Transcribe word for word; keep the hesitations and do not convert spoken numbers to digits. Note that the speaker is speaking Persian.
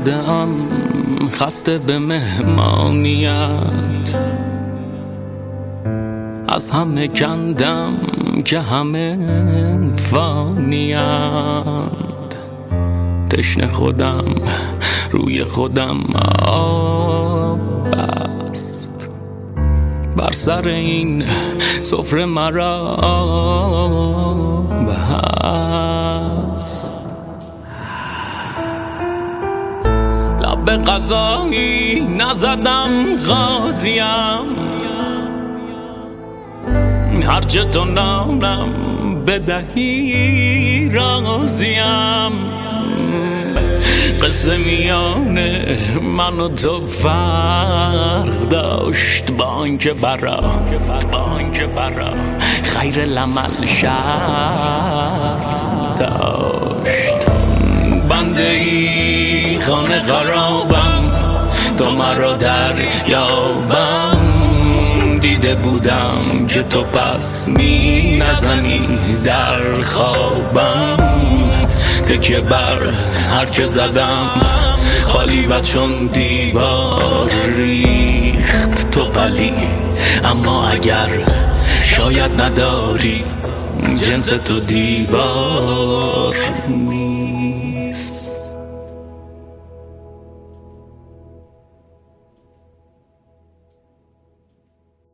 اومده ام خسته به مهمانیت، از همه کندم که همه فانیند، تشنه خودم روی خودم آب بست، بر سر این سفره مرا بست. لب به قضایی نزدم غازیم، هرچه تو نامم بدهی راضیم، قصه میان من و تو فرق داشت، با آنکه برا با آنکه برا خیر العمل شرط داشت. بنده ای خانه خرابم، تو مرا در یابم، دیده بودم که تو پس می نزنی در خوابم، تکیه بر هر که زدم خالی و چون دیوار ریخت تو پلی. اما اگر شاید نداری جنس تو دیوار